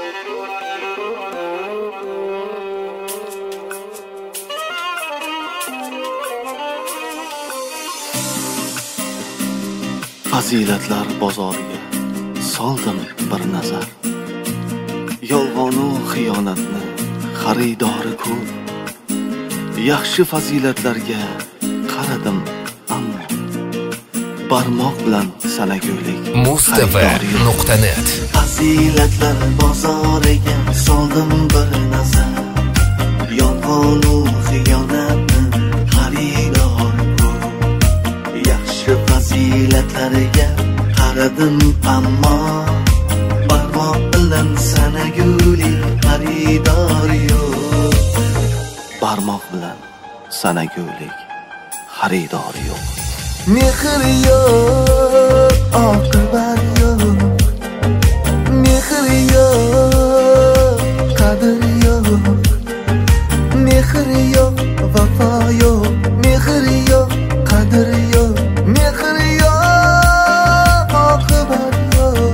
Fazilatlar bozoriga soldim bir nazar. Yolg'onu xiyonatni xaridori ko'p. Yaxshi fazilatlarga qaradim ammo barmoq bilan sanagulik Mustafa.net. Fazilatlar bozoriga soldim bir nazar. Yolg'onu xiyonatni xaridori ko'p. Yaxshi fazilatlarga qaradim ammo barmoq bilan sanagulik xaridor yo'q. Barmoq bilan sanagulik xaridor yo'q. Mehr yo'q, oqibat yo'q. Mehr yo'q, qadr yo'q. Mehr yo'q, vafo yo'q. Mehr yo'q, qadr yo'q. Mehr yo'q, oqibat yo'q.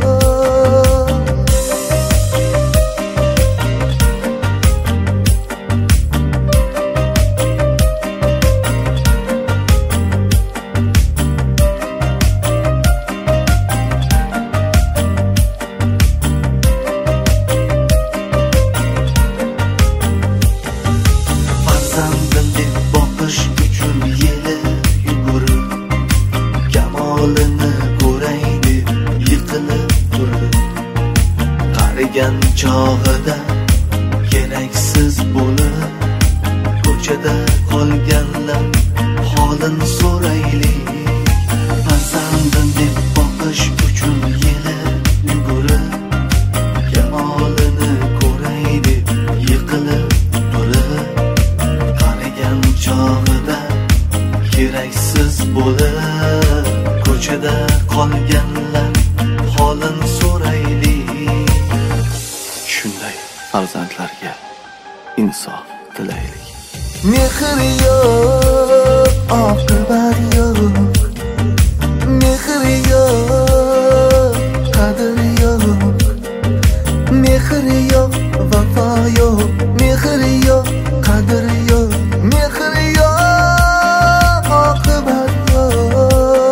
Farzandim deb boqish uchun yeli yugurib, kamolini ko'ray deb yiqilib turib, qarigan chog'ida keraksiz bo'lib, ko'chada qolganlar holin so'raylik. Farzandim deb boqish uchun yeli yugurib, kamolini ko'ray deb yiqilib turib, qarigan chog'ida keraksiz bo'lib, ko'chada qolganlar holin so'raylik. Shunday farzandlarga insof tilaylik. Mehr yo'q, oqibat yo'q. Mehr yo'q, qadr yo'q. Mehr yo'q, vafo yo'q. Mehr yo'q, qadr yo'q. Mehr yo'q, oqibat yo'q.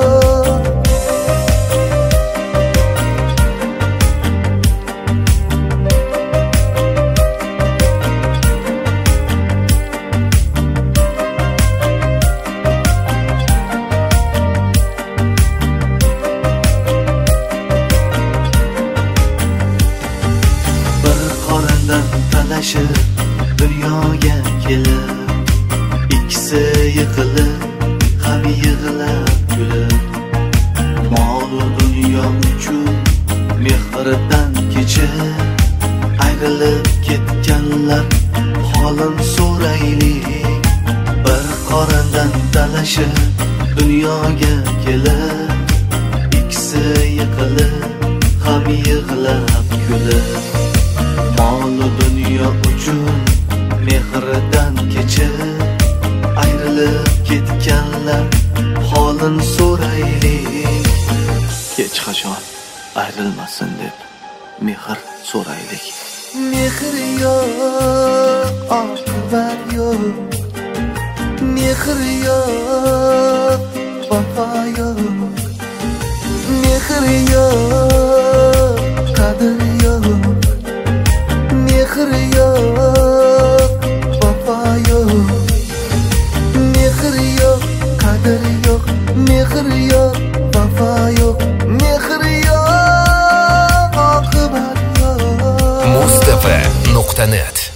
Bir qorindan talashib dunyoga kelib, ikkisi yiqilib, ham yig'lab kulib, mol-u dunyo uchun mehridan kechib, ayrilib ketganlar holin so'raylik. Bir qorindan talashib dunyoga kelib, ikkisi yiqilib, ham yig'lab kulib, mol-u dunyo uchun mehridan kechib, ayrilib ketganlar holin so'raylik. Hech qachon ayrilmasin deb mehr so'raylik. Mehr yo'q, oqibat yo'q. Mehr yo'q, vafo yo'q. Mehr yo'q, qadr yo'q. Mehr yo'q, vafo yo'q. Mehr yo'q, qadr yo'q. Mehr yo'q, vafo yo'q. Mehr yo'q, oqibat yo'q. Mustafa.net.